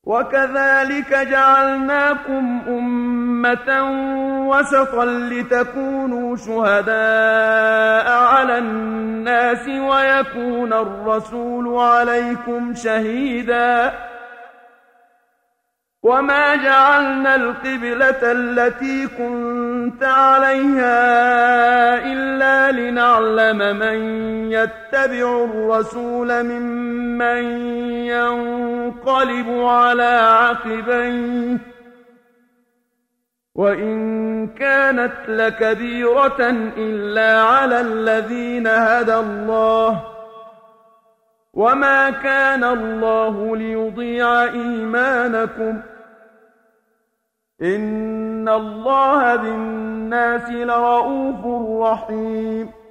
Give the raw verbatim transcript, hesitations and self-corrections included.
وكذلك جعلناكم أمة وسطا لتكونوا شهداء على الناس ويكون الرسول عليكم شهيدا وما جعلنا القبلة التي كنت عليها إلا لنعلم من يتبع الرسول ممن ينقلب على عقبيه وإن كانت لكبيرة إلا على الذين هدى الله وما كان الله ليضيع إيمانكم إن الله بالناس لرءوف رحيم